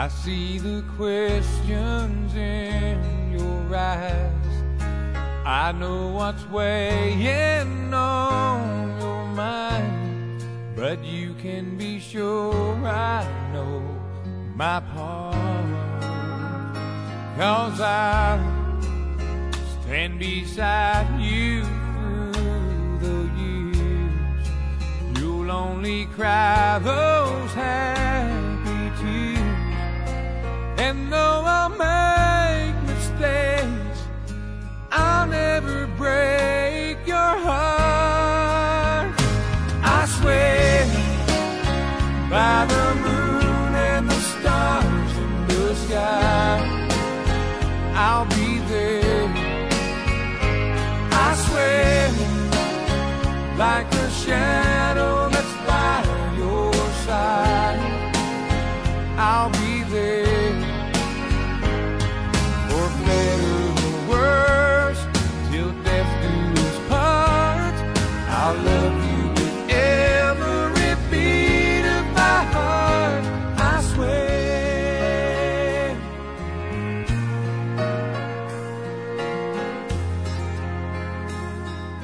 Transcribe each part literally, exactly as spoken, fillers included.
I see the questions in your eyes. I know what's weighing on your mind, but you can be sure I know my part. 'Cause I'll stand beside you through the years. You'll only cry those happy tears. And though I'll make mistakes, I'll never break your heart. I swear by the moon and the stars in the sky, I'll be there. I swear like a shadow that's by your side, I'll be there. For better or worse, till death do us part, I'll love you with every beat of my heart. I swear.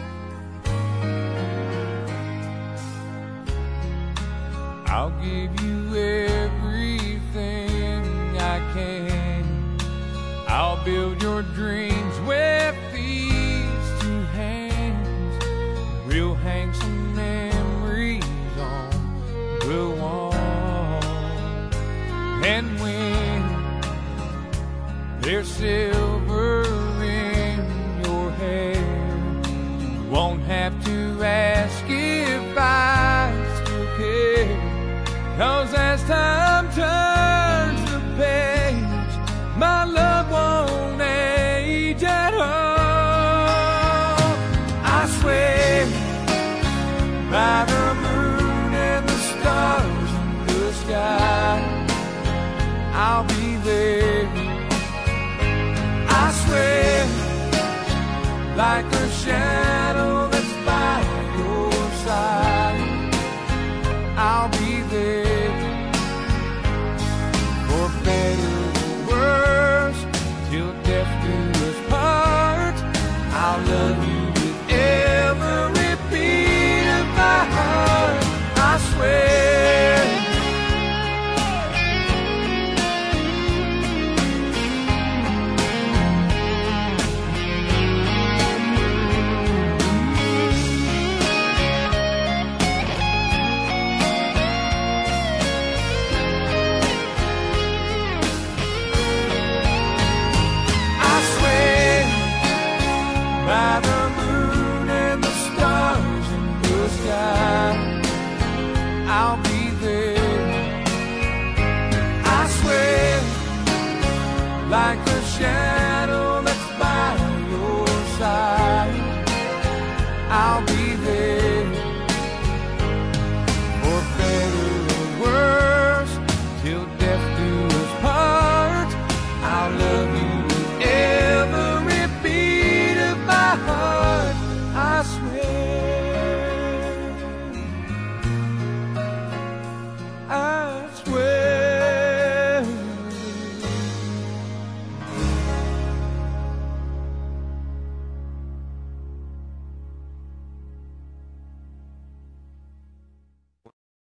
I'll give you